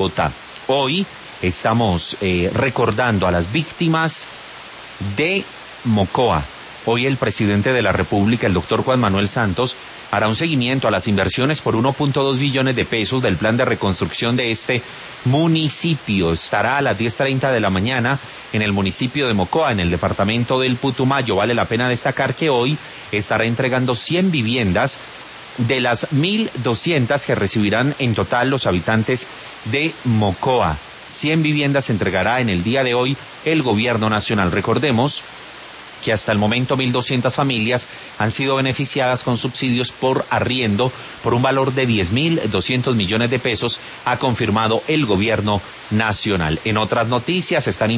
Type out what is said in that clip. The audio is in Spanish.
Bogotá. Hoy estamos recordando a las víctimas de Mocoa. Hoy el presidente de la República, el doctor Juan Manuel Santos, hará un seguimiento a las inversiones por 1.2 billones de pesos del plan de reconstrucción de este municipio. Estará a las 10:30 de la mañana en el municipio de Mocoa, en el departamento del Putumayo. Vale la pena destacar que hoy estará entregando 100 viviendas de las 1.200 que recibirán en total los habitantes de Mocoa. 100 viviendas entregará en el día de hoy el gobierno nacional. Recordemos que hasta el momento 1.200 familias han sido beneficiadas con subsidios por arriendo por un valor de 10.200 millones de pesos, ha confirmado el gobierno nacional. En otras noticias están